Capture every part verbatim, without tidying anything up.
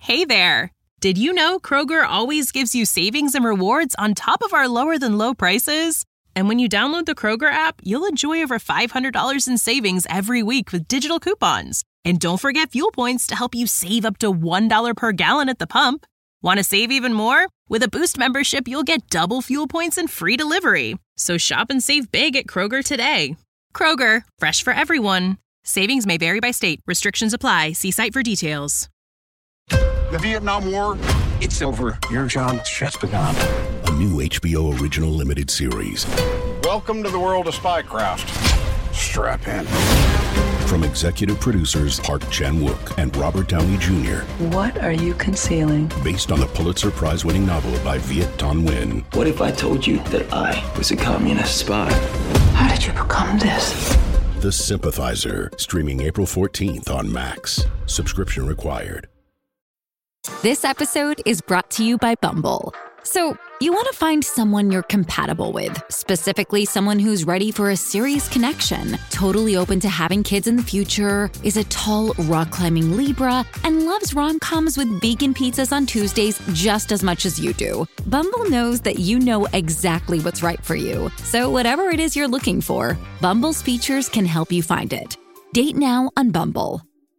Hey there! Did you know Kroger always gives you savings and rewards on top of our lower than low prices? And when you download the Kroger app, you'll enjoy over five hundred dollars in savings every week with digital coupons. And don't forget fuel points to help you save up to one dollar per gallon at the pump. Want to save even more? With a Boost membership, you'll get double fuel points and free delivery. So shop and save big at Kroger today. Kroger, fresh for everyone. Savings may vary by state. Restrictions apply. See site for details. The Vietnam War, it's over. Your job's just begun. A new H B O original limited series. Welcome to the world of spycraft. Strap in. From executive producers Park Chan-wook and Robert Downey Junior What are you concealing? Based on the Pulitzer Prize-winning novel by Viet Thanh Nguyen. What if I told you that I was a communist spy? How did you become this? The Sympathizer, streaming April fourteenth on Max. Subscription required. This episode is brought to you by Bumble. So, you want to find someone you're compatible with, specifically someone who's ready for a serious connection, totally open to having kids in the future, is a tall, rock-climbing Libra, and loves rom-coms with vegan pizzas on Tuesdays just as much as you do. Bumble knows that you know exactly what's right for you. So whatever it is you're looking for, Bumble's features can help you find it. Date now on Bumble.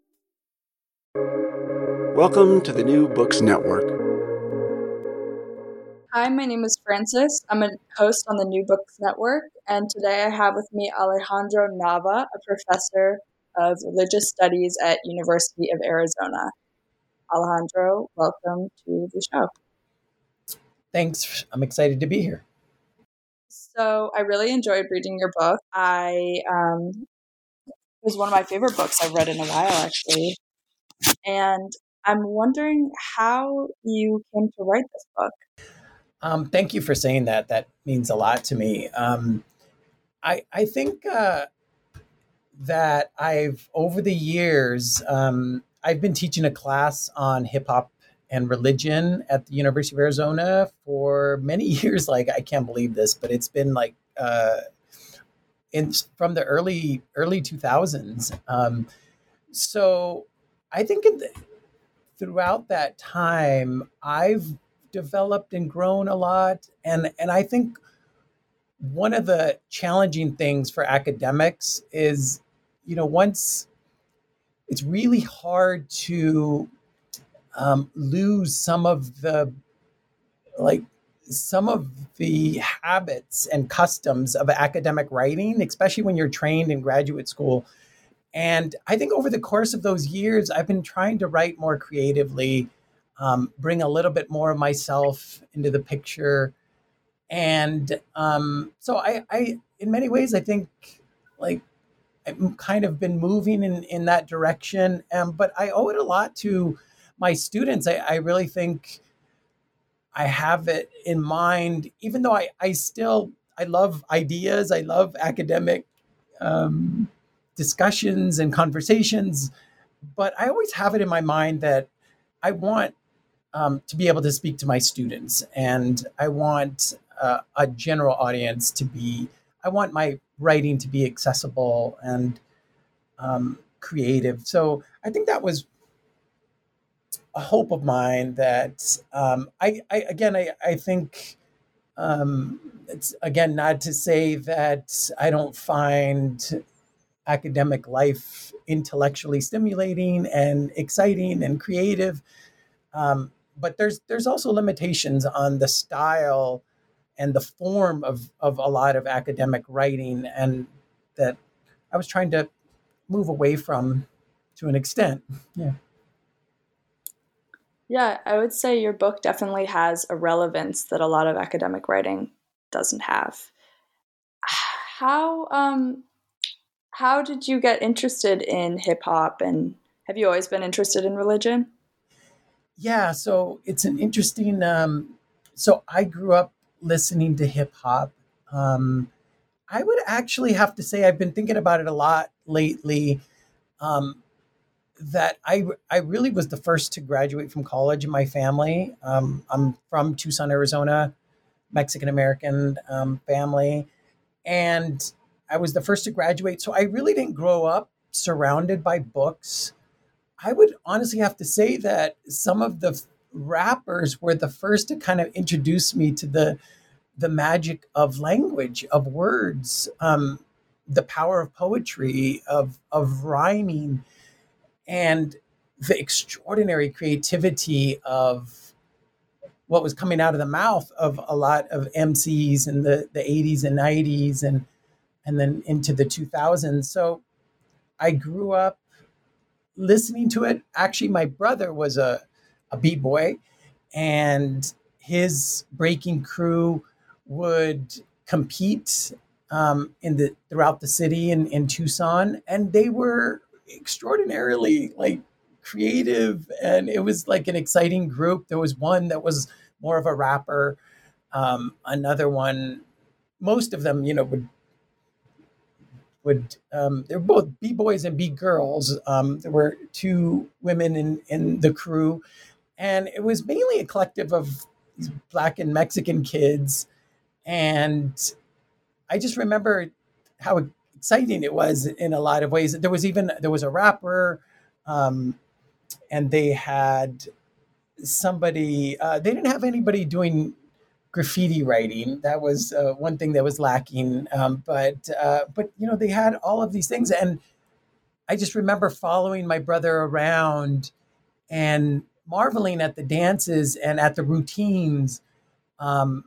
Welcome to the New Books Network. Hi, my name is Francis. I'm a host on the New Books Network, and today I have with me Alejandro Nava, a professor of religious studies at University of Arizona. Alejandro, welcome to the show. Thanks. I'm excited to be here. So I really enjoyed reading your book. I um, it was one of my favorite books I've read in a while, actually. And I'm wondering how you came to write this book. Um, thank you for saying that. That means a lot to me. Um, I I think uh, that I've over the years um, I've been teaching a class on hip hop and religion at the University of Arizona for many years. Like I can't believe this, but it's been like uh, in from the early early two thousands. Um, so I think in the, throughout that time, I've developed and grown a lot. And, and I think one of the challenging things for academics is, you know, once it's really hard to um, lose some of the, like, some of the habits and customs of academic writing, especially when you're trained in graduate school. And I think over the course of those years, I've been trying to write more creatively, um, bring a little bit more of myself into the picture. And um, so I, I, in many ways, I think like I've kind of been moving in, in that direction. Um, but I owe it a lot to my students. I, I really think I have it in mind, even though I, I still, I love ideas. I love academic um discussions and conversations, but I always have it in my mind that I want um, to be able to speak to my students, and I want uh, a general audience to be, I want my writing to be accessible and um, creative. So I think that was a hope of mine that um, I, I, again, I, I think um, it's, again, not to say that I don't find academic life intellectually stimulating and exciting and creative. Um, but there's there's also limitations on the style and the form of, of a lot of academic writing, and that I was trying to move away from to an extent. Yeah. Yeah, I would say your book definitely has a relevance that a lot of academic writing doesn't have. How um How did you get interested in hip hop, and have you always been interested in religion? Yeah, so it's an interesting. Um, so I grew up listening to hip hop. Um, I would actually have to say I've been thinking about it a lot lately. Um, that I I really was the first to graduate from college in my family. Um, I'm from Tucson, Arizona, Mexican American um, family, and I was the first to graduate. So I really didn't grow up surrounded by books. I would honestly have to say that some of the rappers were the first to kind of introduce me to the the magic of language, of words, um, the power of poetry, of of rhyming, and the extraordinary creativity of what was coming out of the mouth of a lot of M Cs in the, the eighties and nineties and and then into the two thousands. So I grew up listening to it. Actually, my brother was a, a b-boy, and his breaking crew would compete um, in the throughout the city in, in Tucson, and they were extraordinarily like creative, and it was like an exciting group. There was one that was more of a rapper, um, another one, most of them, you know, would would um, they're both b-boys and b-girls. Um, there were two women in in the crew, and it was mainly a collective of these Black and Mexican kids. And I just remember how exciting it was in a lot of ways. There was even there was a rapper, um, and they had somebody. Uh, they didn't have anybody doing graffiti writing. That was uh, one thing that was lacking. Um, but uh, but you know, they had all of these things, and I just remember following my brother around and marveling at the dances and at the routines, um,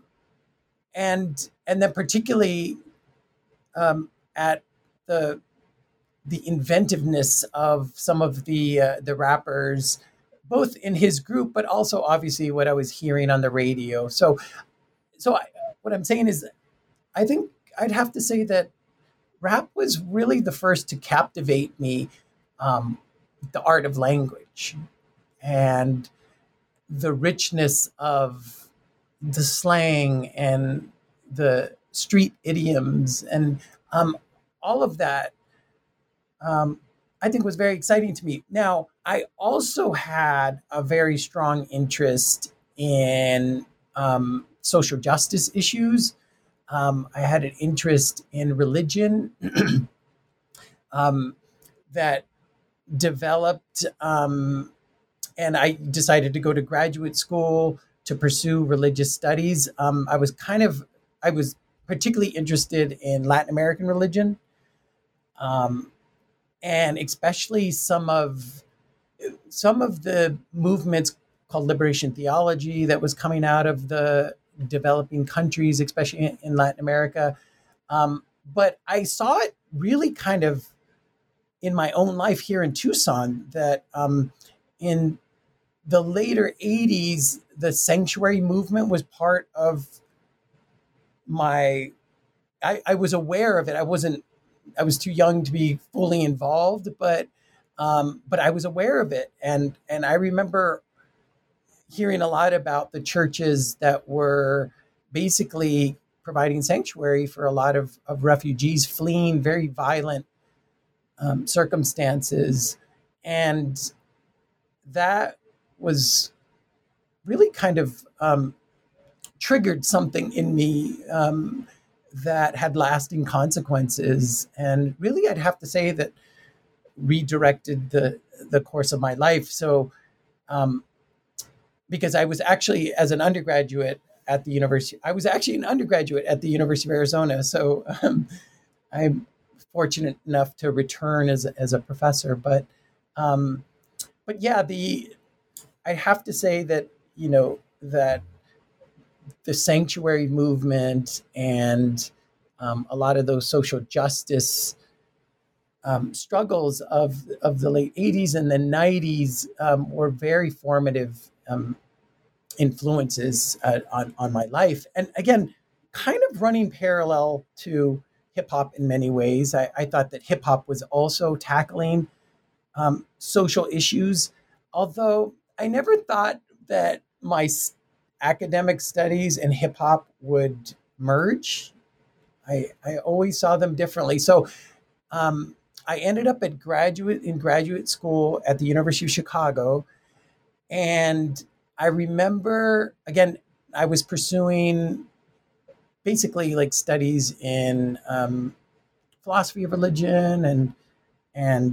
and and then particularly um, at the the inventiveness of some of the uh, the rappers, both in his group, but also obviously what I was hearing on the radio. So, so I, what I'm saying is, I think I'd have to say that rap was really the first to captivate me, um, the art of language and the richness of the slang and the street idioms and um, all of that. Um, I think was very exciting to me. Now, I also had a very strong interest in um, social justice issues. Um, I had an interest in religion um, that developed, um, and I decided to go to graduate school to pursue religious studies. Um, I was kind of, I was particularly interested in Latin American religion. Um, and especially some of some of the movements called liberation theology that was coming out of the developing countries, especially in, in Latin America. Um, but I saw it really kind of in my own life here in Tucson, that um, in the later eighties, the sanctuary movement was part of my, I, I was aware of it. I wasn't I was too young to be fully involved, but um, but I was aware of it, and and I remember hearing a lot about the churches that were basically providing sanctuary for a lot of, of refugees fleeing very violent um, circumstances, and that was really kind of um, triggered something in me. Um, that had lasting consequences. And really, I'd have to say that redirected the, the course of my life. So, um, because I was actually, as an undergraduate at the university, I was actually an undergraduate at the University of Arizona. So um, I'm fortunate enough to return as, as a professor. But, um, but yeah, the, I have to say that, you know, that the sanctuary movement and um, a lot of those social justice um, struggles of of the late eighties and the nineties um, were very formative um, influences uh, on, on my life. And again, kind of running parallel to hip hop in many ways. I, I thought that hip hop was also tackling um, social issues, although I never thought that my academic studies and hip hop would merge. I I always saw them differently. So um, I ended up at graduate in graduate school at the University of Chicago, and I remember again I was pursuing basically like studies in um, philosophy of religion and and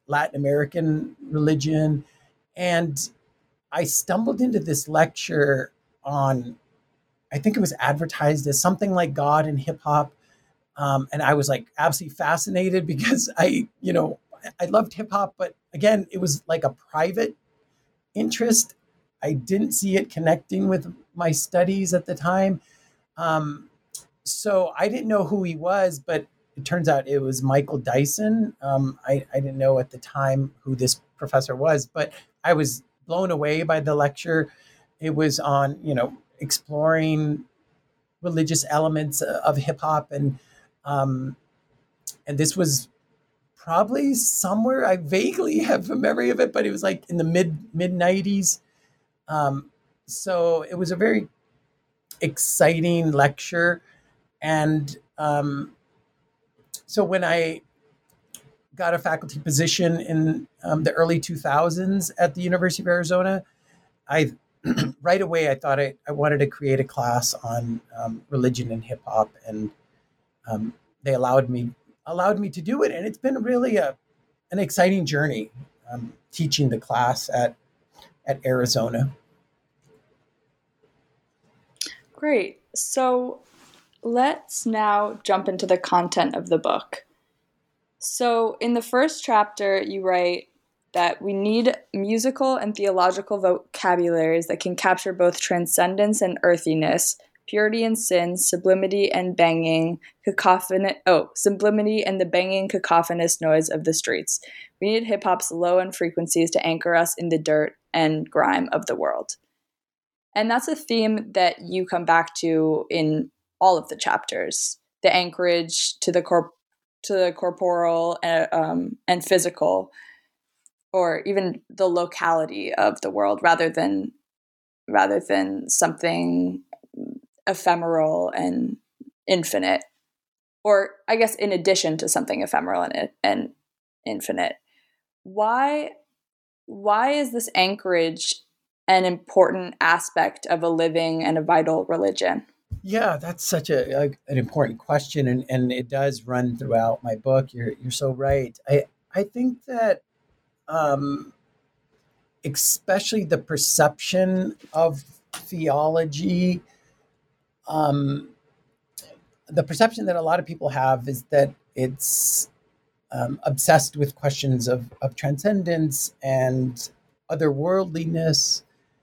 Latin American religion. And I stumbled into this lecture on, I think it was advertised as something like God and hip hop. Um, and I was like absolutely fascinated because I, you know, I loved hip hop, but again, it was like a private interest. I didn't see it connecting with my studies at the time. Um, so I didn't know who he was, but it turns out it was Michael Dyson. Um, I, I didn't know at the time who this professor was, but I was blown away by the lecture. It was on, you know, exploring religious elements of hip hop. And, um, and this was probably somewhere, I vaguely have a memory of it, but it was like in the mid mid nineties. Um, so it was a very exciting lecture. And, um, so when I got a faculty position in um, the early two thousands at the University of Arizona, I right away I thought I, I wanted to create a class on um, religion and hip hop, and um, they allowed me allowed me to do it, and it's been really a an exciting journey um, teaching the class at at Arizona. Great. So let's now jump into the content of the book. So in the first chapter, you write that we need musical and theological vocabularies that can capture both transcendence and earthiness, purity and sin, sublimity and banging, cacophonous, oh, sublimity and the banging cacophonous noise of the streets. We need hip-hop's low-end frequencies to anchor us in the dirt and grime of the world. And that's a theme that you come back to in all of the chapters, the anchorage to the corp to the corporal uh, um, and physical, or even the locality of the world, rather than rather than something ephemeral and infinite, or I guess in addition to something ephemeral and, and infinite. Why why is this anchorage an important aspect of a living and a vital religion? Yeah, that's such a, a an important question, and, and it does run throughout my book. You're you're so right. I I think that um, especially the perception of theology, um, the perception that a lot of people have is that it's um, obsessed with questions of of transcendence and otherworldliness,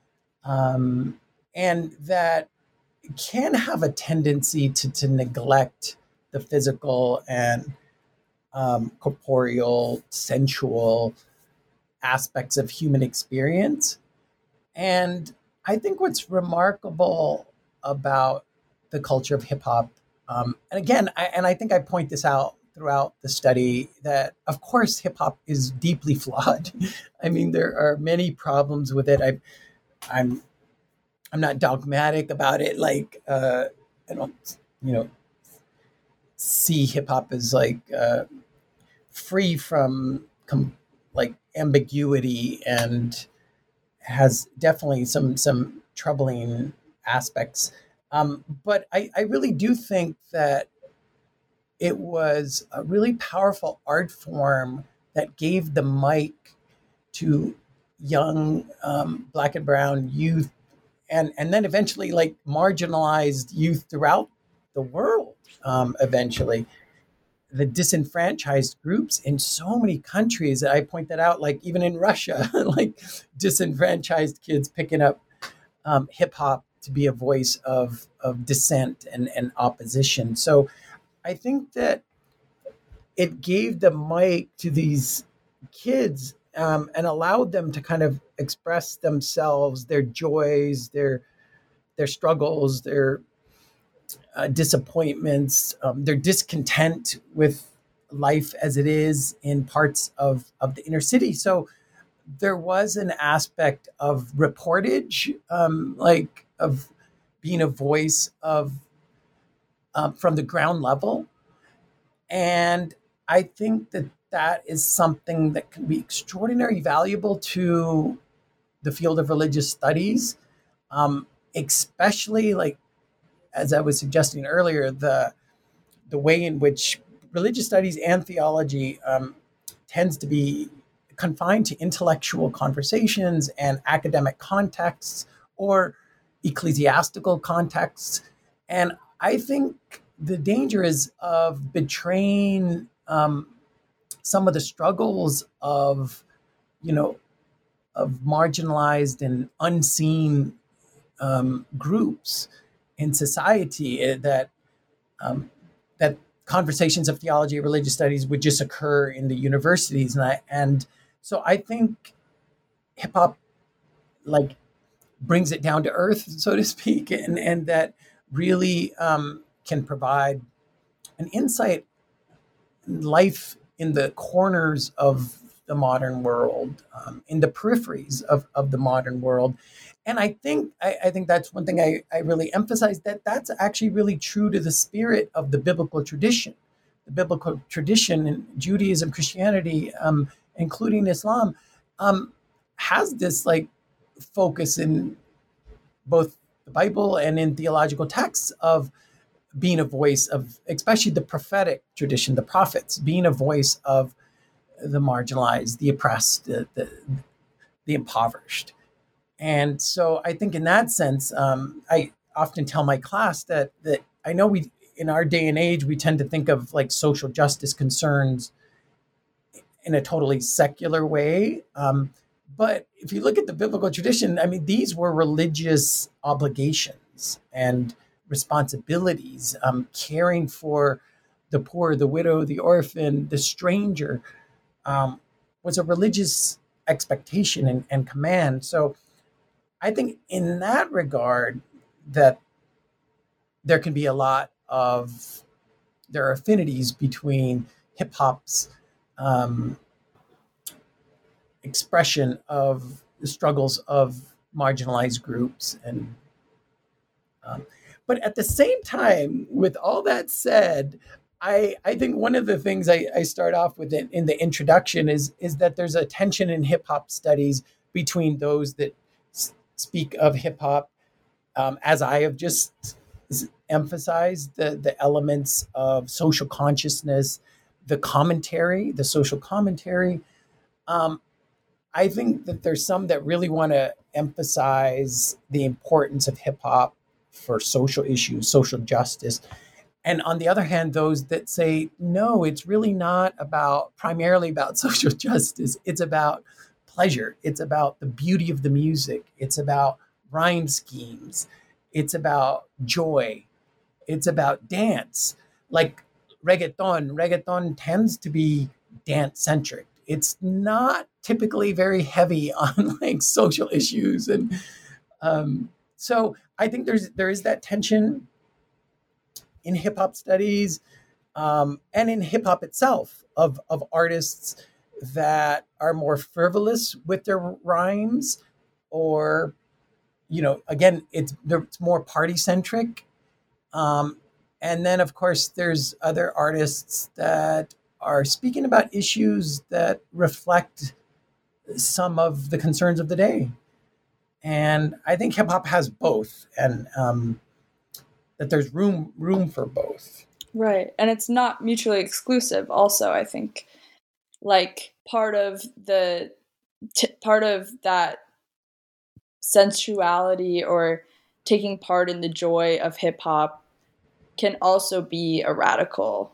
um, and that can have a tendency to, to neglect the physical and um, corporeal, sensual aspects of human experience. And I think what's remarkable about the culture of hip hop, um, and again, I, and I think I point this out throughout the study, that of course hip hop is deeply flawed. I mean, there are many problems with it. I, I'm I'm not dogmatic about it. Like, uh, I don't, you know, see hip hop as like uh, free from com- like ambiguity, and has definitely some some troubling aspects. Um, but I, I really do think that it was a really powerful art form that gave the mic to young um, Black and brown youth, and and then eventually like marginalized youth throughout the world. Um, eventually, the disenfranchised groups in so many countries. I point that out, like even in Russia, like disenfranchised kids picking up um, hip hop to be a voice of of dissent and, and opposition. So I think that it gave the mic to these kids um, and allowed them to kind of express themselves, their joys, their their struggles, their uh, disappointments, um, their discontent with life as it is in parts of, of the inner city. So there was an aspect of reportage, um, like of being a voice of um, from the ground level. And I think that that is something that can be extraordinarily valuable to the field of religious studies, um, especially like, as I was suggesting earlier, the the way in which religious studies and theology um, tends to be confined to intellectual conversations and academic contexts or ecclesiastical contexts. And I think the danger is of betraying um, some of the struggles of, you know, of marginalized and unseen um, groups in society that um, that conversations of theology or religious studies would just occur in the universities. And I, and so I think hip hop like brings it down to earth, so to speak, and, and that really um, can provide an insight, life in the corners of the modern world, um, in the peripheries of, of the modern world. And I think I, I think that's one thing I, I really emphasize, that that's actually really true to the spirit of the biblical tradition. The biblical tradition in Judaism, Christianity, um, including Islam, um, has this like focus in both the Bible and in theological texts of being a voice of, especially the prophetic tradition, the prophets, being a voice of the marginalized, the oppressed, the, the, the impoverished. And so I think in that sense, um, I often tell my class that that I know we, in our day and age, we tend to think of like social justice concerns in a totally secular way. Um, but if you look at the biblical tradition, I mean, these were religious obligations and responsibilities, um, caring for the poor, the widow, the orphan, the stranger, um, was a religious expectation and, and command. So I think in that regard that there can be a lot of, there are affinities between hip hop's um, expression of the struggles of marginalized groups. And um, but at the same time, with all that said, I, I think one of the things I, I start off with in, in the introduction is, is that there's a tension in hip hop studies between those that s- speak of hip hop, um, as I have just emphasized, the, the elements of social consciousness, the commentary, the social commentary. Um, I think that there's some that really want to emphasize the importance of hip hop for social issues, social justice. And on the other hand, those that say, no, it's really not about primarily about social justice. It's about pleasure. It's about the beauty of the music. It's about rhyme schemes. It's about joy. It's about dance. Like reggaeton, reggaeton tends to be dance centric. It's not typically very heavy on like social issues. And um, so I think there's there is that tension in hip hop studies, um, and in hip hop itself, of, of artists that are more frivolous with their rhymes, or, you know, again, it's, it's more party centric. Um, and then of course there's other artists that are speaking about issues that reflect some of the concerns of the day. And I think hip hop has both, and, um, that there's room room for both. Right. And it's not mutually exclusive also, I think. Like part of the t- part of that sensuality or taking part in the joy of hip hop can also be a radical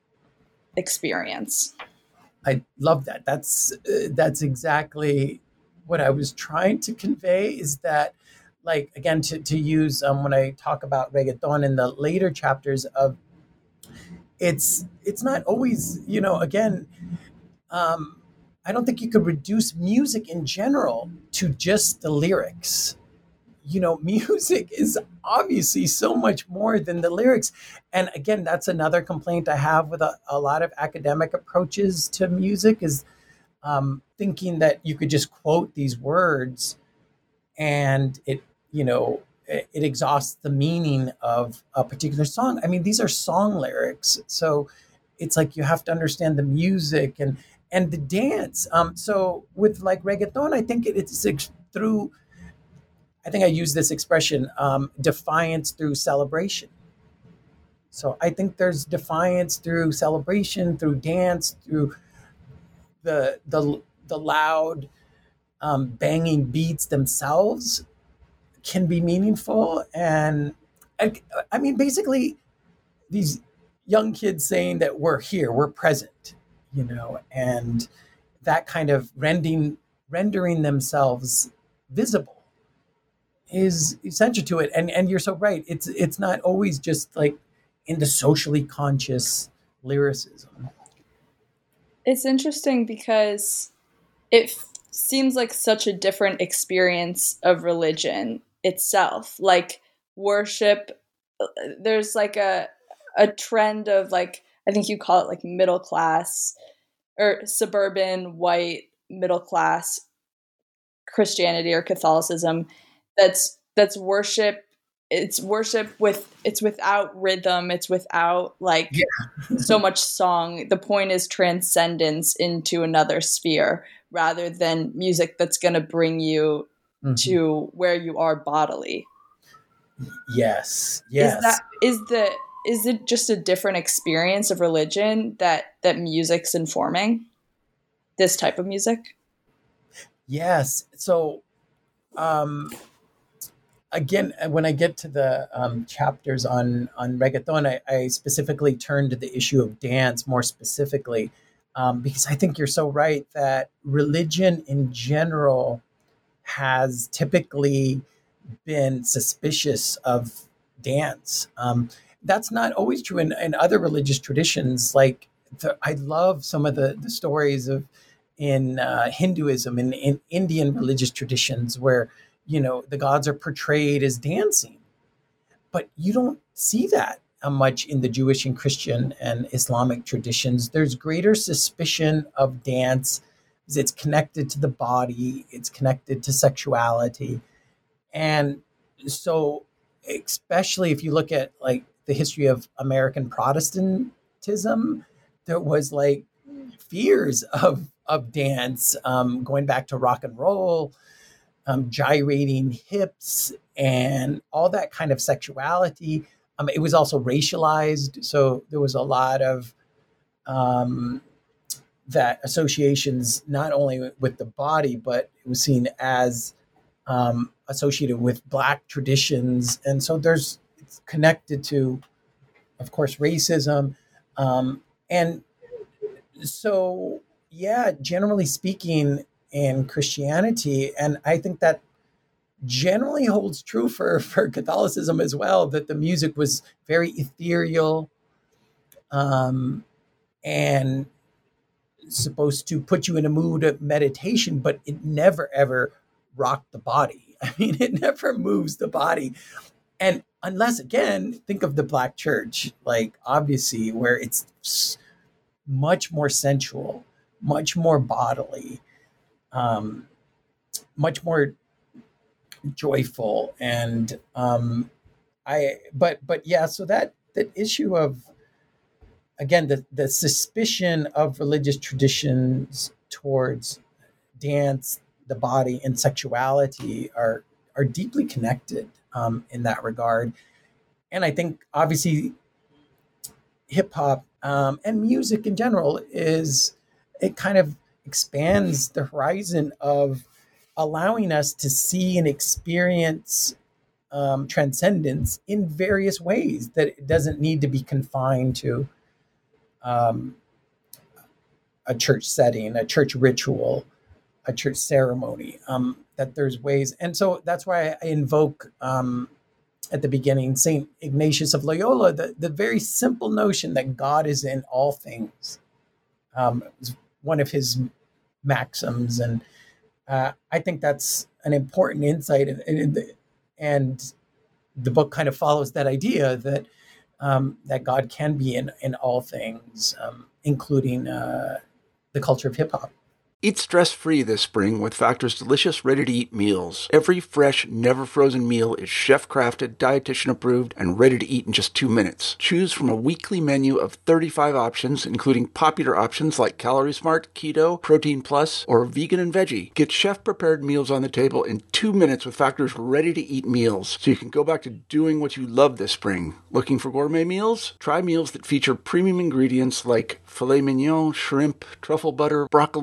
experience. I love that. That's uh, that's exactly what I was trying to convey, is that, like, again, to, to use um, when I talk about reggaeton in the later chapters of, it's it's not always, you know, again, um, I don't think you could reduce music in general to just the lyrics. You know, music is obviously so much more than the lyrics. And again, that's another complaint I have with a, a lot of academic approaches to music, is um, thinking that you could just quote these words and it, you know, it, it exhausts the meaning of a particular song. I mean, these are song lyrics. So it's like you have to understand the music and and the dance. Um, so with like reggaeton, I think it, it's ex- through, I think I use this expression, um, defiance through celebration. So I think there's defiance through celebration, through dance, through the the the loud um, banging beats themselves can be meaningful. And I, I mean, basically, these young kids saying that we're here, we're present, you know, and that kind of rendering rendering themselves visible is essential to it. And and you're so right. It's it's not always just like in the socially conscious lyricism. It's interesting because it f- seems like such a different experience of religion itself. Like worship, there's like a a trend of like, I think you call it like middle class or suburban white middle class Christianity or Catholicism that's that's worship. It's worship with it's without rhythm, it's without like yeah. so much song. The point is transcendence into another sphere rather than music that's going to bring you mm-hmm. to where you are bodily. Yes. Yes. Is that is the is it just a different experience of religion that that music's informing? This type of music? Yes. So um again, when I get to the um, chapters on on reggaeton, I, I specifically turn to the issue of dance more specifically, um, because I think you're so right that religion in general has typically been suspicious of dance. Um, that's not always true in, in other religious traditions. Like the, I love some of the, the stories of in uh, Hinduism and in, in Indian religious traditions where you know, the gods are portrayed as dancing, but you don't see that much in the Jewish and Christian and Islamic traditions. There's greater suspicion of dance because it's connected to the body, it's connected to sexuality. And so, especially if you look at like the history of American Protestantism, there was like fears of, of dance, um, going back to rock and roll, Um, gyrating hips and all that kind of sexuality. Um, it was also racialized. So there was a lot of um, that associations, not only with the body, but it was seen as um, associated with Black traditions. And so there's, it's connected to, of course, racism. Um, and so, yeah, generally speaking, in Christianity. And I think that generally holds true for, for Catholicism as well, that the music was very ethereal um, and supposed to put you in a mood of meditation, but it never, ever rocked the body. I mean, it never moves the body. And unless, again, think of the Black church, like obviously where it's much more sensual, much more bodily, Um, much more joyful. And um, I, but, but yeah, so that, that issue of, again, the, the suspicion of religious traditions towards dance, the body, and sexuality are, are deeply connected um, in that regard. And I think obviously hip hop um, and music in general is, it kind of expands the horizon of allowing us to see and experience um, transcendence in various ways, that it doesn't need to be confined to um, a church setting, a church ritual, a church ceremony, um, that there's ways. And so that's why I invoke um, at the beginning, Saint Ignatius of Loyola, the, the very simple notion that God is in all things. Um, it was one of his maxims. And uh, I think that's an important insight. And, and, and the book kind of follows that idea that um, that God can be in, in all things, um, including uh, the culture of hip hop. Eat stress-free this spring with Factor's delicious, ready-to-eat meals. Every fresh, never-frozen meal is chef-crafted, dietitian-approved, and ready to eat in just two minutes. Choose from a weekly menu of thirty-five options, including popular options like Calorie Smart, Keto, Protein Plus, or Vegan and Veggie. Get chef-prepared meals on the table in two minutes with Factor's ready-to-eat meals, so you can go back to doing what you love this spring. Looking for gourmet meals? Try meals that feature premium ingredients like filet mignon, shrimp, truffle butter, broccolini, and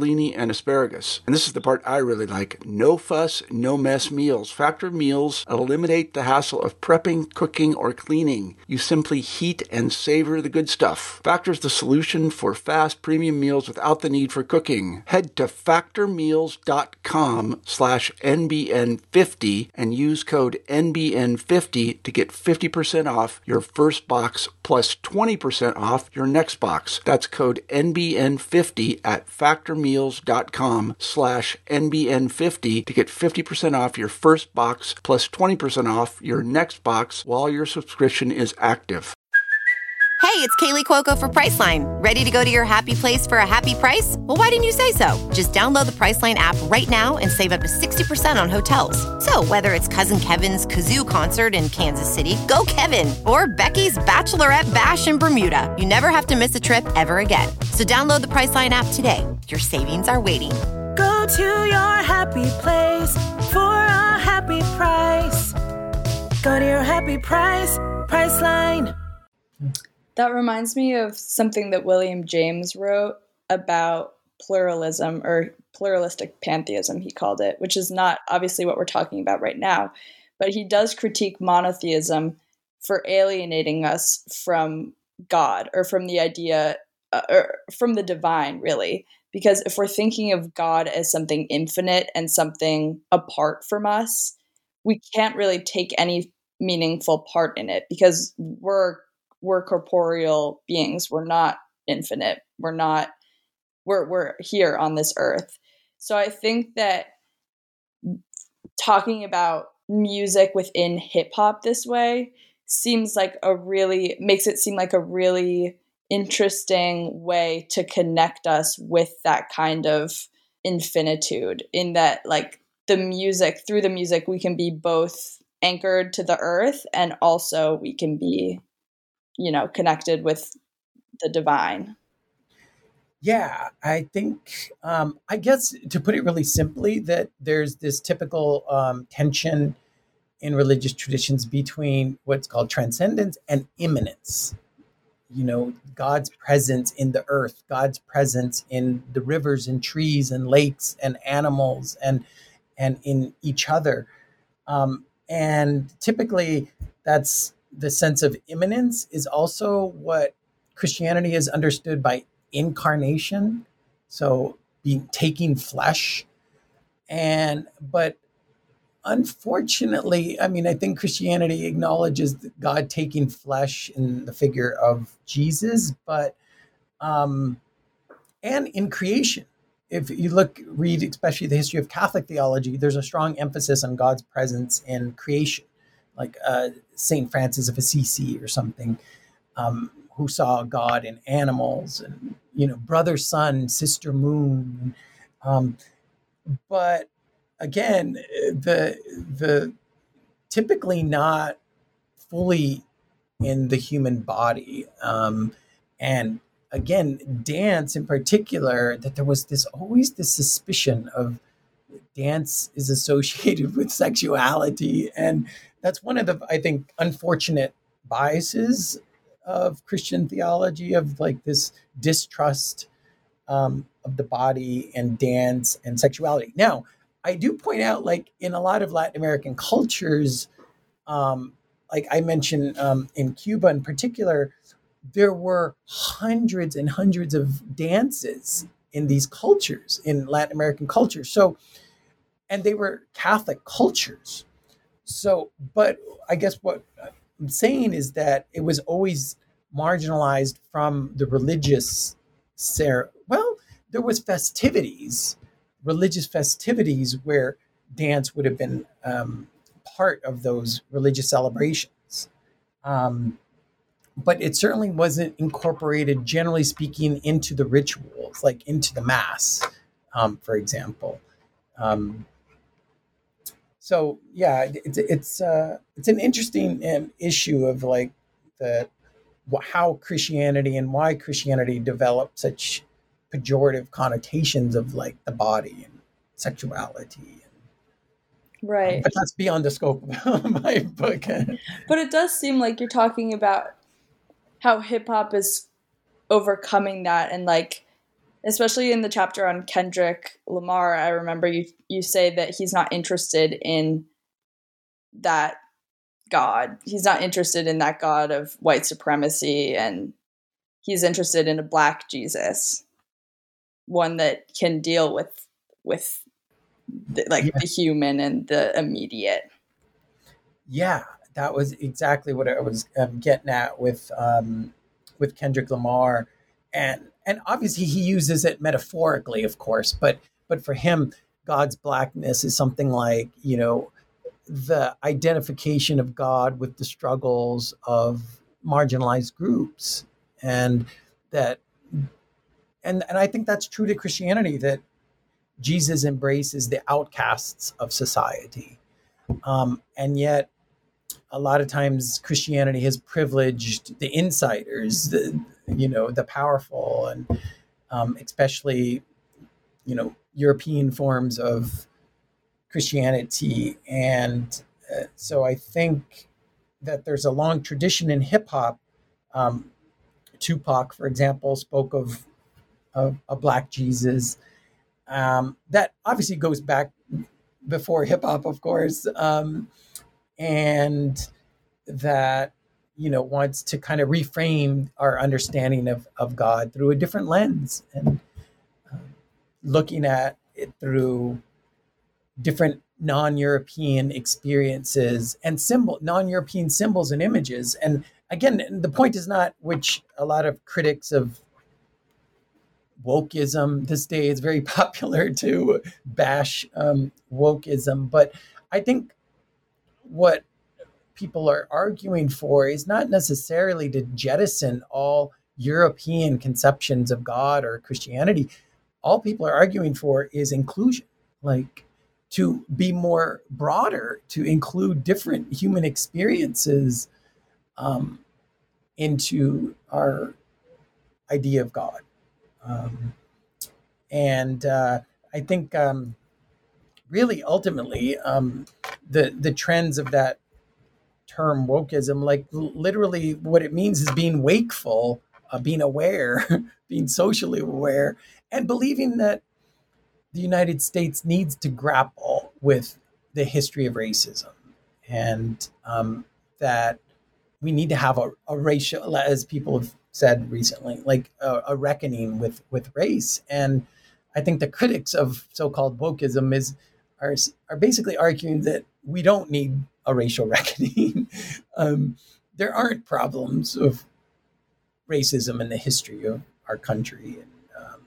and asparagus. And this is the part I really like. No fuss, no mess meals. Factor meals eliminate the hassle of prepping, cooking, or cleaning. You simply heat and savor the good stuff. Factor's the solution for fast premium meals without the need for cooking. Head to factormeals.com slash NBN50 and use code N B N fifty to get fifty percent off your first box plus twenty percent off your next box. That's code N B N fifty at factormeals.com slash NBN50 to get fifty percent off your first box plus twenty percent off your next box while your subscription is active. Hey, it's Kaylee Cuoco for Priceline. Ready to go to your happy place for a happy price? Well, why didn't you say so? Just download the Priceline app right now and save up to sixty percent on hotels. So whether it's Cousin Kevin's Kazoo Concert in Kansas City, go Kevin, or Becky's Bachelorette Bash in Bermuda, you never have to miss a trip ever again. So download the Priceline app today. Your savings are waiting. Go to your happy place for a happy price. Go to your happy price, Priceline. That reminds me of something that William James wrote about pluralism, or pluralistic pantheism, he called it, which is not obviously what we're talking about right now. But he does critique monotheism for alienating us from God, or from the idea, uh, or from the divine, really. Because if we're thinking of God as something infinite and something apart from us, we can't really take any meaningful part in it, because we're we're corporeal beings. We're not infinite. We're not, we're, we're here on this earth. So I think that talking about music within hip hop this way seems like a really, makes it seem like a really interesting way to connect us with that kind of infinitude, in that like the music, through the music, we can be both anchored to the earth and also we can be, you know, connected with the divine. Yeah, I think, um, I guess to put it really simply, that there's this typical um, tension in religious traditions between what's called transcendence and immanence. You know, God's presence in the earth, God's presence in the rivers and trees and lakes and animals and and in each other. Um, and typically that's the sense of immanence is also what Christianity is understood by incarnation. So being taking flesh. And, but unfortunately, I mean, I think Christianity acknowledges God taking flesh in the figure of Jesus, but, um, and in creation. If you look, read, especially the history of Catholic theology, there's a strong emphasis on God's presence in creation, like uh, Saint Francis of Assisi or something, um, who saw God in animals and, you know, brother, sun, sister, moon. Um, but again, the the typically not fully in the human body. Um, and again, dance in particular, that there was this always this suspicion of dance is associated with sexuality. And that's one of the, I think, unfortunate biases of Christian theology, of like this distrust um, of the body and dance and sexuality. Now, I do point out, like in a lot of Latin American cultures, um, like I mentioned um, in Cuba in particular, there were hundreds and hundreds of dances in these cultures, in Latin American cultures. So, and they were Catholic cultures. So, but I guess what I'm saying is that it was always marginalized from the religious, cer- well, there was festivities, religious festivities where dance would have been um, part of those religious celebrations. Um, but it certainly wasn't incorporated, generally speaking, into the rituals, like into the Mass, um, for example. Um, so yeah, it's it's uh, it's an interesting um, issue of like the how Christianity and why Christianity developed such pejorative connotations of like the body and sexuality. Right. Um, but that's beyond the scope of my book. But it does seem like you're talking about how hip hop is overcoming that, and like especially in the chapter on Kendrick Lamar, I remember you you say that he's not interested in that God. He's not interested in that God of white supremacy, and he's interested in a Black Jesus, one that can deal with with the, like yeah. the human and the immediate. Yeah, that was exactly what I was um, getting at with um, with Kendrick Lamar, and and obviously he uses it metaphorically, of course, but but for him, God's blackness is something like, you know, the identification of God with the struggles of marginalized groups, and that and and I think that's true to Christianity, that Jesus embraces the outcasts of society, um, and yet a lot of times Christianity has privileged the insiders, the, you know, the powerful, and um, especially, you know, European forms of Christianity. And uh, so I think that there's a long tradition in hip hop. Um, Tupac, for example, spoke of, of a Black Jesus. Um, that obviously goes back before hip hop, of course. Um, and that, you know, wants to kind of reframe our understanding of, of God through a different lens, and uh, looking at it through different non-European experiences and symbol, non-European symbols and images. And again, the point is not, which a lot of critics of wokeism this day is very popular to bash um, wokeism, but I think what people are arguing for is not necessarily to jettison all European conceptions of God or Christianity. All people are arguing for is inclusion, like to be more broader, to include different human experiences um, into our idea of God. Um, and uh, I think um, really ultimately um, the the trends of that term wokeism, like literally what it means is being wakeful, uh, being aware, being socially aware, and believing that the United States needs to grapple with the history of racism, and um, that we need to have a, a racial, as people have said recently, like a, a reckoning with, with race. And I think the critics of so-called wokeism is are, are basically arguing that we don't need a racial reckoning. um, there aren't problems of racism in the history of our country. And um,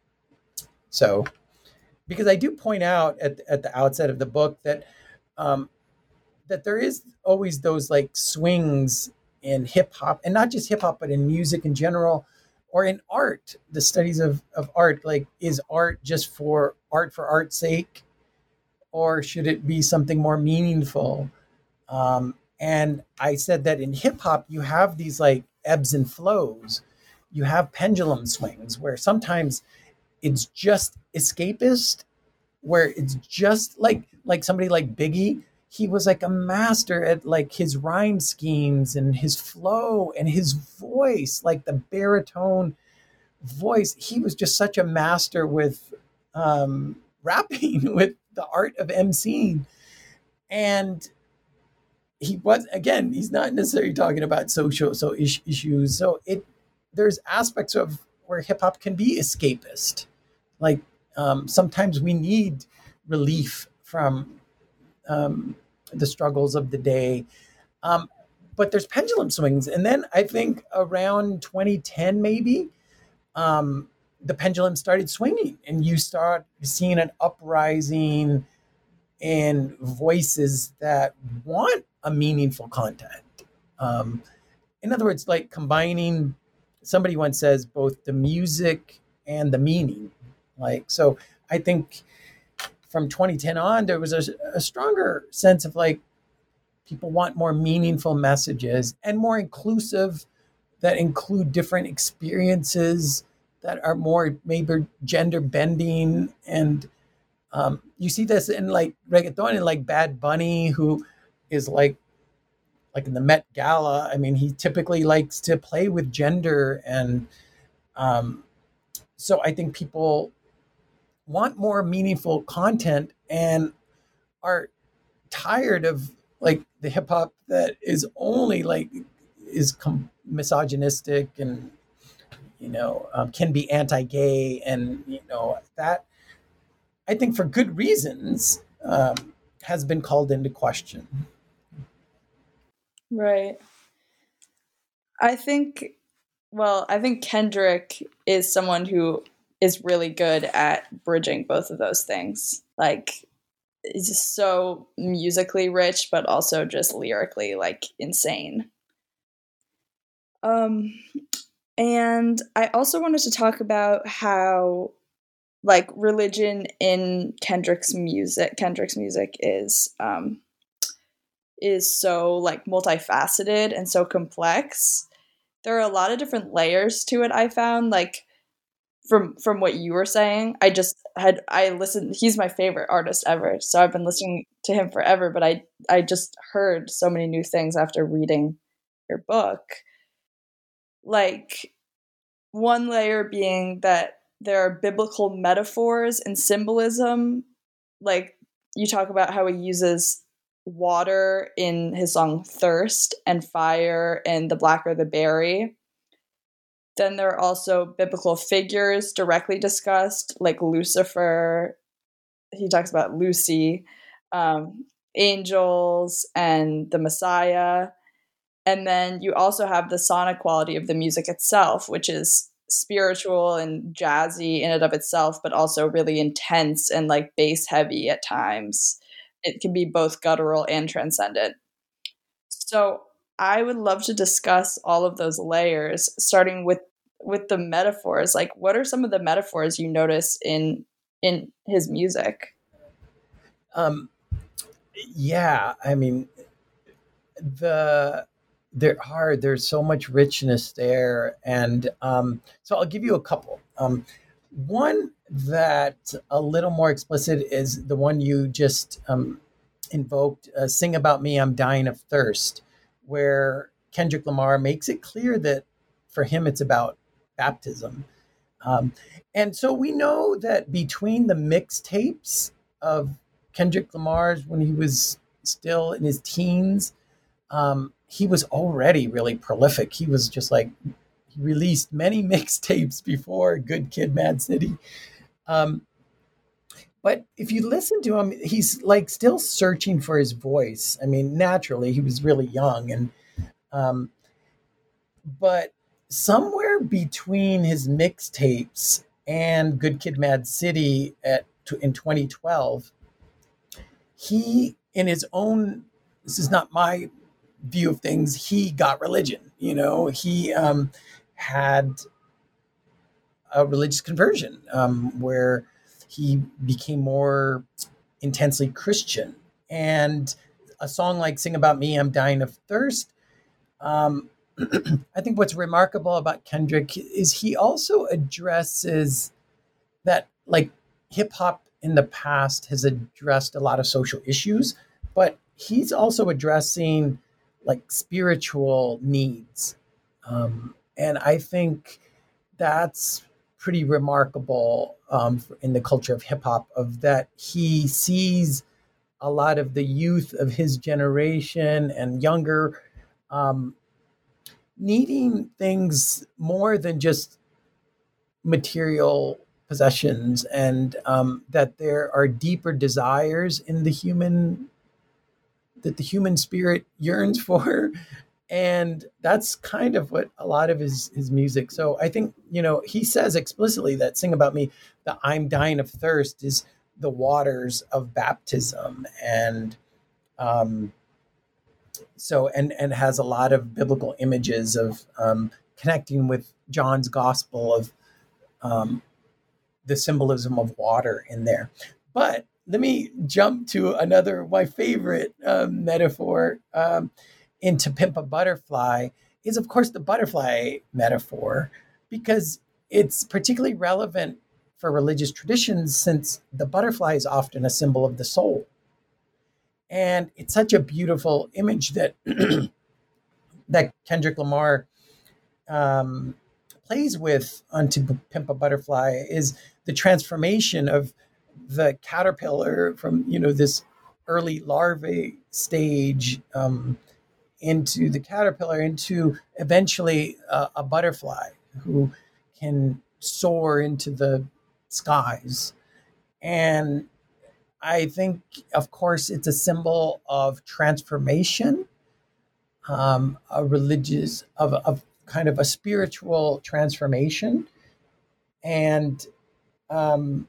so, because I do point out at, at the outset of the book that um, that there is always those like swings in hip hop, and not just hip hop, but in music in general, or in art, the studies of, of art. Like, is art just for art for art's sake, or should it be something more meaningful? Um, and I said that in hip hop, you have these like ebbs and flows. You have pendulum swings where sometimes it's just escapist, where it's just like like somebody like Biggie. He was like a master at like his rhyme schemes and his flow and his voice, like the baritone voice. He was just such a master with um, rapping, with the art of emceeing. And he was, again, he's not necessarily talking about social so is- issues. So it there's aspects of where hip hop can be escapist. Like um, sometimes we need relief from um, the struggles of the day. Um, but there's pendulum swings. And then I think around twenty ten, maybe, um, the pendulum started swinging, and you start seeing an uprising in voices that want a meaningful content. Um, in other words, like combining, somebody once says, both the music and the meaning. Like, so I think from twenty ten on, there was a, a stronger sense of like, people want more meaningful messages and more inclusive, that include different experiences, that are more maybe gender bending. And um, you see this in like reggaeton, and like Bad Bunny, who is like, like in the Met Gala. I mean, he typically likes to play with gender, and um, so I think people want more meaningful content and are tired of like the hip hop that is only like is com- misogynistic and, you know, um, can be anti-gay. And, you know, that I think for good reasons um, has been called into question. Right. I think, well, I think Kendrick is someone who is really good at bridging both of those things. Like, he's just so musically rich, but also just lyrically, like, insane. Um, and I also wanted to talk about how, like, religion in Kendrick's music, Kendrick's music is, um, is so, like, multifaceted and so complex. There are a lot of different layers to it, I found, like, from from what you were saying. I just had I listened he's my favorite artist ever, so I've been listening to him forever, but I I just heard so many new things after reading your book. Like, one layer being that there are biblical metaphors and symbolism. Like, you talk about how he uses water in his song Thirst and fire in The Blacker the Berry. Then there are also biblical figures directly discussed, like Lucifer. He talks about Lucy, um, angels, and the Messiah. And then you also have the sonic quality of the music itself, which is spiritual and jazzy in and of itself, but also really intense and like bass heavy at times. It can be both guttural and transcendent. So I would love to discuss all of those layers, starting with with the metaphors. Like, what are some of the metaphors you notice in in his music? Um, yeah, I mean, the there are there's so much richness there, and um, so I'll give you a couple. Um, one that a little more explicit is the one you just um, invoked, uh, "Sing About Me, I'm Dying of Thirst," where Kendrick Lamar makes it clear that for him it's about baptism. Um, and so we know that between the mixtapes of Kendrick Lamar's when he was still in his teens, um, he was already really prolific. He was just like, he released many mixtapes before Good Kid, Mad City. Um, but if you listen to him, he's like still searching for his voice. I mean, naturally, he was really young. and um, But somewhere between his mixtapes and Good Kid, Mad City at in twenty twelve, he, in his own, this is not my view of things, he got religion. You know, he um, had a religious conversion um, where he became more intensely Christian. And a song like "Sing About Me, I'm Dying of Thirst," um, I think what's remarkable about Kendrick is he also addresses that, like, hip hop in the past has addressed a lot of social issues, but he's also addressing like spiritual needs. Um, and I think that's pretty remarkable um, in the culture of hip hop, of that he sees a lot of the youth of his generation and younger um, needing things more than just material possessions, and um, that there are deeper desires in the human, that the human spirit yearns for. And that's kind of what a lot of his, his music. So I think, you know, he says explicitly that "Sing About Me, the I'm Dying of Thirst" is the waters of baptism. And um, so, and, and has a lot of biblical images of um, connecting with John's gospel of um, the symbolism of water in there. But let me jump to another, my favorite um, metaphor um, in "To Pimp a Butterfly" is, of course, the butterfly metaphor, because it's particularly relevant for religious traditions, since the butterfly is often a symbol of the soul. And it's such a beautiful image that that Kendrick Lamar um, plays with on To Pimp a Butterfly is the transformation of the caterpillar from, you know, this early larvae stage um, into the caterpillar into eventually uh, a butterfly who can soar into the skies. And I think, of course, it's a symbol of transformation, um, a religious, of, of kind of a spiritual transformation. And um,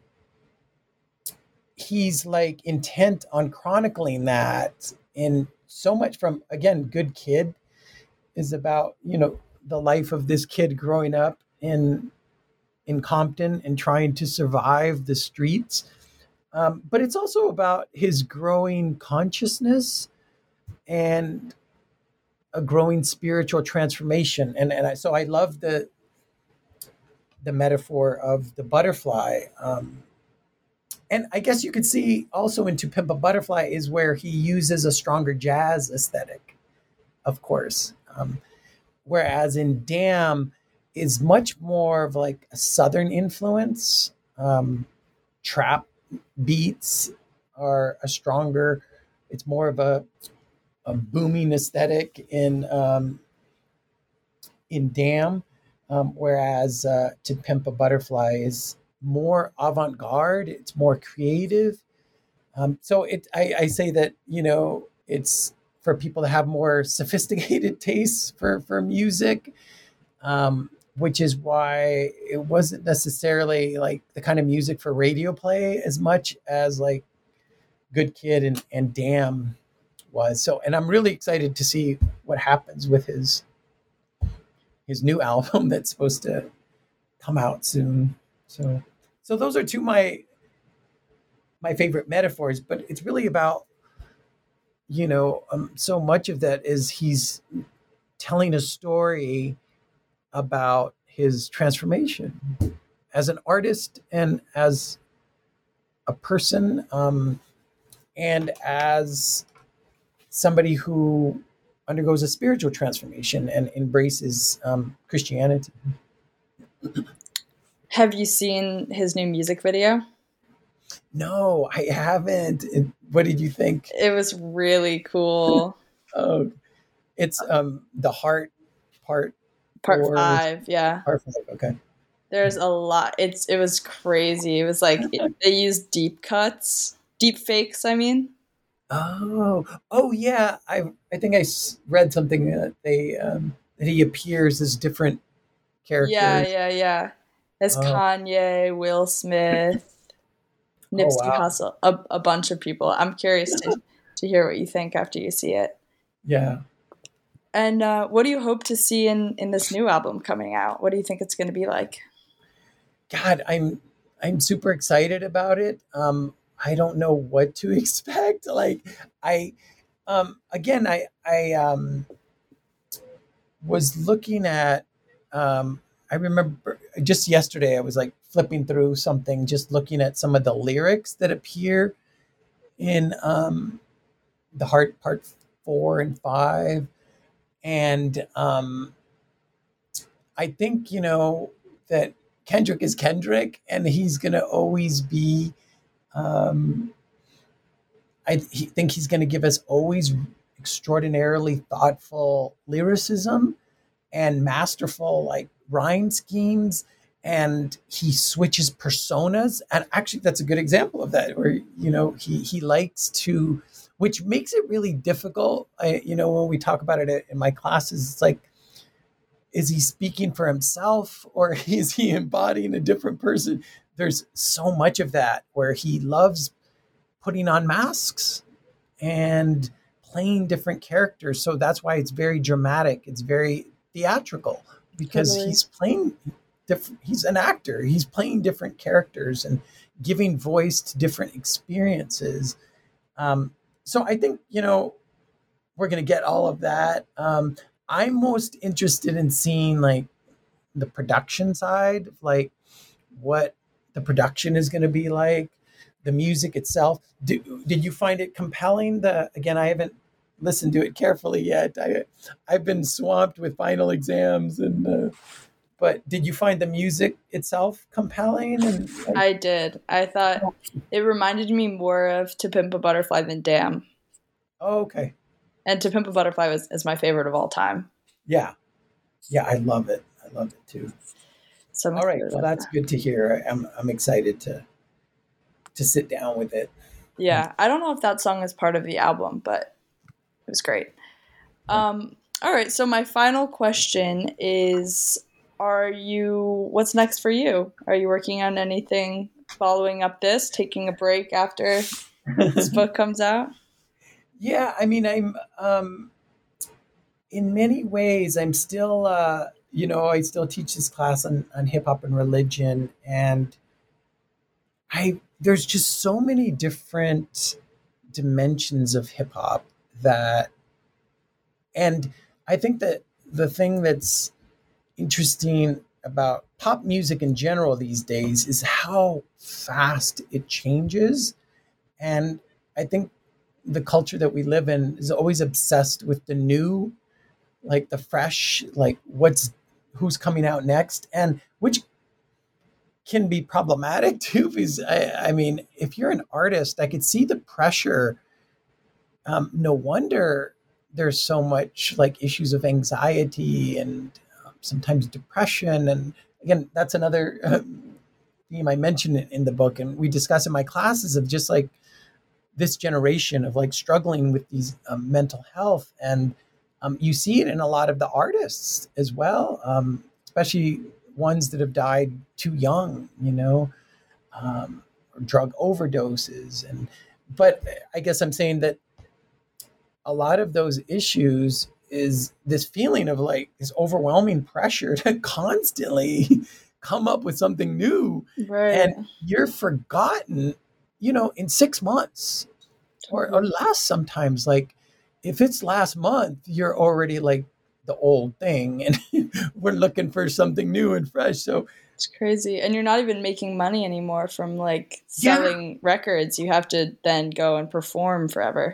he's like intent on chronicling that in so much from, again, Good Kid is about, you know, the life of this kid growing up in in Compton and trying to survive the streets. Um, but it's also about his growing consciousness and a growing spiritual transformation. And, and I, so I love the the metaphor of the butterfly. Um, and I guess you could see also in To Pimp a Butterfly is where he uses a stronger jazz aesthetic, of course. Um, whereas in Damn is much more of like a Southern influence. Um, trap beats are a stronger, it's more of a, a booming aesthetic in um, in Damn, um, whereas uh, To Pimp a Butterfly is more avant-garde, it's more creative. Um, so it, I, I say that, you know, it's for people to have more sophisticated tastes for, for music, um, which is why it wasn't necessarily like the kind of music for radio play as much as like Good Kid and, and Damn was. So, and I'm really excited to see what happens with his his new album that's supposed to come out soon. So, so those are two my my favorite metaphors. But it's really about, you know, um, so much of that is he's telling a story about his transformation as an artist and as a person, um, and as somebody who undergoes a spiritual transformation and embraces um, Christianity. Have you seen his new music video? No, I haven't. What did you think? It was really cool. Oh, it's um, the heart part. Part four, five, yeah. Part five, okay. There's a lot. It's it was crazy. It was like it, they used deep cuts, deep fakes. I mean. Oh, oh yeah. I I think I read something that they um, that he appears as different characters. Yeah, yeah, yeah. As oh. Kanye, Will Smith, Nipsey oh, wow. Hussle, a, a bunch of people. I'm curious to to hear what you think after you see it. Yeah. And uh, what do you hope to see in, in this new album coming out? What do you think it's going to be like? God, I'm I'm super excited about it. Um, I don't know what to expect. Like, I um, again, I I um, was looking at. Um, I remember just yesterday I was like flipping through something, just looking at some of the lyrics that appear in um, the Heart Part Four and Five. And um, I think, you know, that Kendrick is Kendrick and he's going to always be, um, I th- think he's going to give us always extraordinarily thoughtful lyricism and masterful like rhyme schemes. And he switches personas. And actually, that's a good example of that, where, you know, he, he likes to, which makes it really difficult. I, you know, when we talk about it in my classes, it's like, is he speaking for himself or is he embodying a different person? There's so much of that where he loves putting on masks and playing different characters. So that's why it's very dramatic. It's very theatrical because totally. he's playing different. He's an actor. He's playing different characters and giving voice to different experiences. Um, So I think, you know, we're going to get all of that. Um, I'm most interested in seeing like the production side, like what the production is going to be like, the music itself. Do, did you find it compelling? The again, I haven't listened to it carefully yet. I, I've been swamped with final exams and uh, but did you find the music itself compelling? And like, I did. I thought it reminded me more of To Pimp a Butterfly than Damn. Oh, okay. And To Pimp a Butterfly was, is my favorite of all time. Yeah. Yeah, I love it. I love it too. So all right. Well, that's good to hear. I'm I'm excited to to sit down with it. Yeah. I don't know if that song is part of the album, but it was great. Um, all right. So my final question is, are you, what's next for you? Are you working on anything following up this, taking a break after this book comes out? Yeah. I mean, I'm, um, in many ways, I'm still, uh, you know, I still teach this class on, on hip hop and religion, and I, there's just so many different dimensions of hip hop that, and I think that the thing that's interesting about pop music in general these days is how fast it changes. And I think the culture that we live in is always obsessed with the new, like the fresh, like what's, who's coming out next, and which can be problematic too, because I, I mean, if you're an artist, I could see the pressure. Um, no wonder there's so much like issues of anxiety and um, sometimes depression. And again, that's another uh, theme I mentioned in, in the book, and we discuss in my classes of just like this generation of like struggling with these um, mental health. And um, you see it in a lot of the artists as well, um, especially ones that have died too young, you know, um, or drug overdoses. And, but I guess I'm saying that a lot of those issues is this feeling of like this overwhelming pressure to constantly come up with something new. Right. And you're forgotten, you know, in six months or, or less sometimes. Like if it's last month, you're already like the old thing, and we're looking for something new and fresh. So it's crazy. And you're not even making money anymore from like selling yeah. records. You have to then go and perform forever.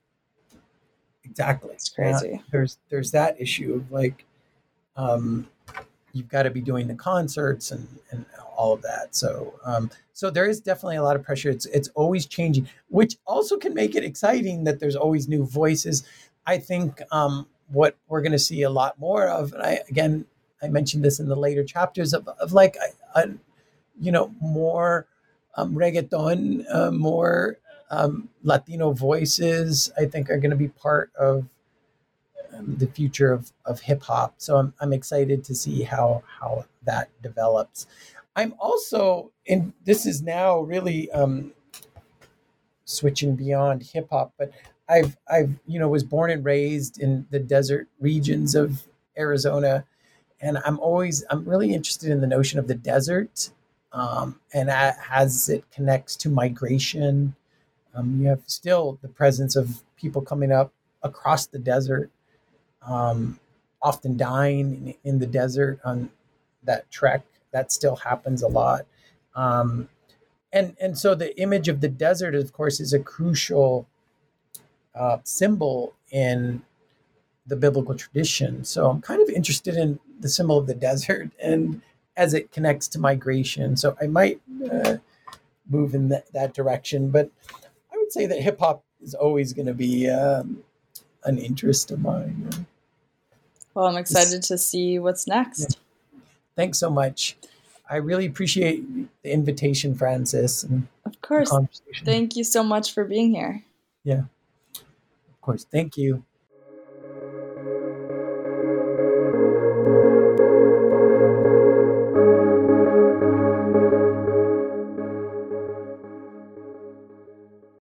Exactly. It's crazy. Uh, there's there's that issue of like, um, you've got to be doing the concerts and, and all of that. So um, so there is definitely a lot of pressure. It's it's always changing, which also can make it exciting that there's always new voices. I think um, what we're going to see a lot more of, and I again I mentioned this in the later chapters of, of like a, a, you know more um, reggaeton, uh, more. Um, Latino voices, I think, are going to be part of um, the future of, of hip hop. So I'm I'm excited to see how how that develops. I'm also, and this is now really um, switching beyond hip hop, but I've I've you know was born and raised in the desert regions of Arizona, and I'm always I'm really interested in the notion of the desert, um, and as it connects to migration. Um, you have still the presence of people coming up across the desert, um, often dying in, in the desert on that trek. That still happens a lot. Um, and, and so the image of the desert, of course, is a crucial uh, symbol in the biblical tradition. So I'm kind of interested in the symbol of the desert and as it connects to migration. So I might uh, move in that, that direction, but say that hip hop is always going to be um, an interest of mine. Well, I'm excited to see what's next. Yeah. Thanks so much. I really appreciate the invitation, Frances. And of course. Thank you so much for being here. Yeah. Of course. Thank you.